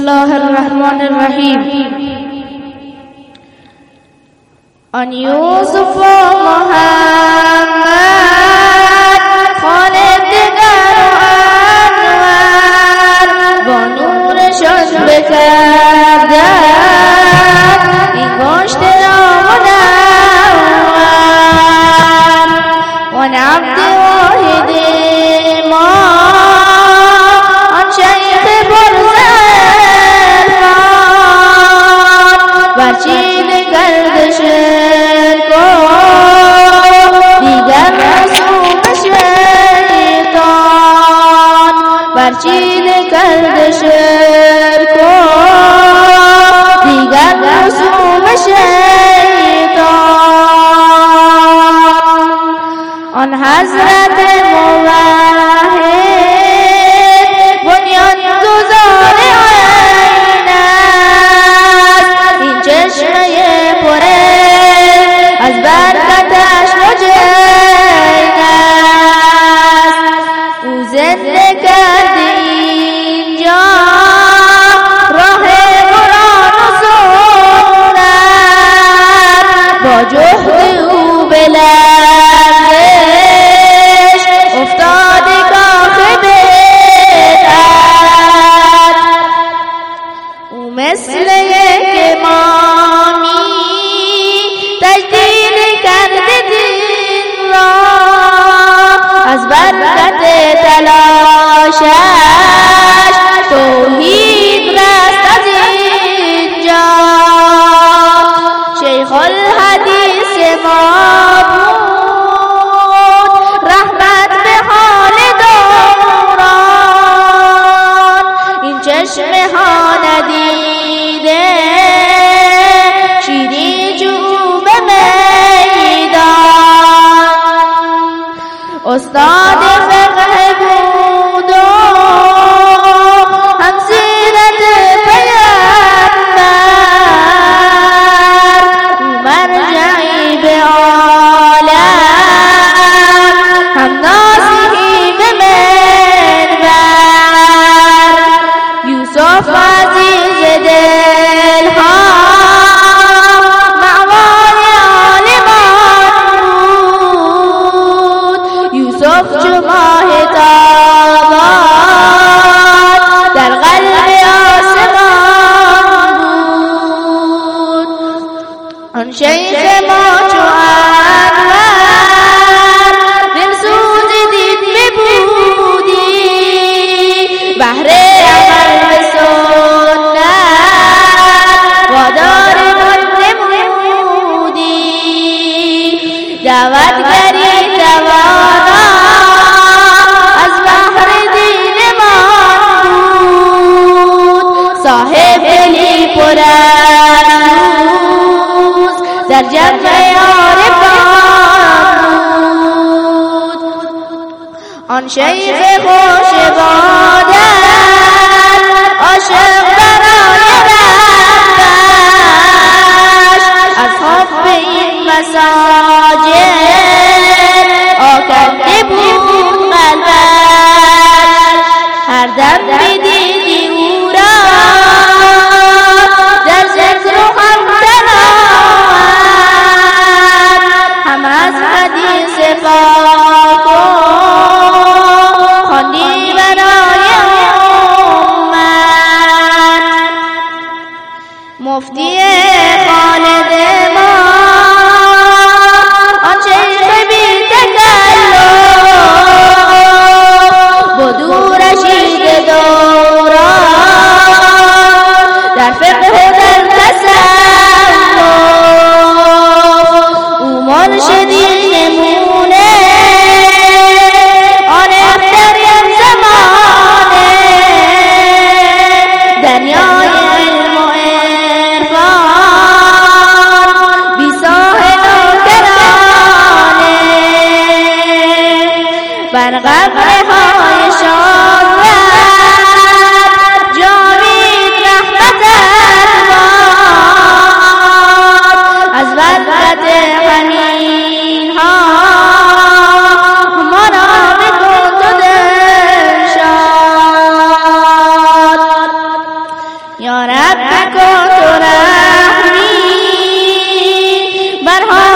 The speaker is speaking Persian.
الله الرحمن الرحیم. آن یوسف و محمد خالدگر و انور با نورشان بکردن این گشت را منور وان عبد واحد ما آن شیخ برزرفان برچین کرد شرک و دیگر رسوم شیطان برچین کرد شرک و دیگر رسوم شیطان آن حضرت موحد بنیان گذار عین است این چشمه پر از برکتش نجین است او زنده کرده اینجا راه قرآن و سنت با جهد او به لرزش افتاده کاخ بدعت او مثل یک امامی تجدید کرده دین را از برکت تلاشش توحید رست از اینجا شیخ الحدیث ما بود رحمت به حال دوران این چشمه ها ندیده شیرین جو به میدان استاد فقه بود و هم سیرت پیغمبر مرجعی به عالم هم ناصحی به منبر یوسف عزیز دلها مأوای عالمان بود یوسف چو ماه تابان در قلب آسمان بود آن شیخ ما چو انور دلسوز دین ببودی بهر عمل به سنت وادار من نمودی دعوتگری توانا از بحر دین من بود صاحب دلی پر از سوز در جمع عارفان بود آن شیخ خوش عبادت عاشق برای ربش از حب این مساجد آکنده بود قلبش هر دم میدیدی او را در ذکر و هم تلاوت هم از حدیث پاک و خواندی برای امت مفتی خالد ما آن شیخ بی تکلف بدو رشید دوران در فقه و در تصوف او مرشدی نمونه آن اخترین زمانه دریای علم و عرفان بی ساحل و کرانه بر قبرهای شهرت جاوید رحمت الباب از برکت حنین ها ما را بکن تو دلشاد یا رب کن تو رحمی بر